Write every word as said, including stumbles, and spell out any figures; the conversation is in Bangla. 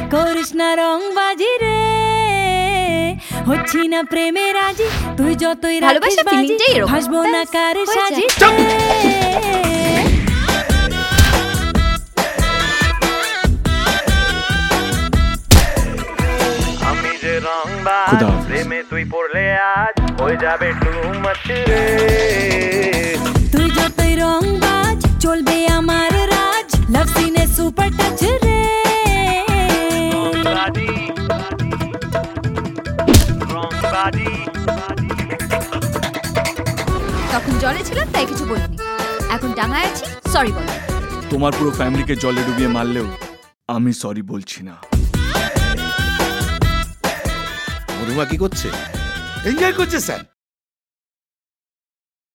করিস না রংবাজি রে, হচ্ছি না প্রেমে রাজি, তুই যতই রাখিস বাজি, হাসবো না কারে সাজি। আমি যে রংবাজ, প্রেমে তুই পড়লে আজ হয়ে যাবে টু মাচ রে। তুই যতই রংবাজ চলবে আমার রাজ, লাভ সিনে সুপার টাচ রে। রংবাজি রংবাজি। তখন জলে ছিলাম তাই কিছু বলিনি, এখন ডাঙায় আছি সরি বল। তোমার পুরো ফ্যামিলিকে জলে ডুবিয়ে মারলেও আমি সরি বলছি না। মধুমা কি করছে? এনজয় করছে স্যার।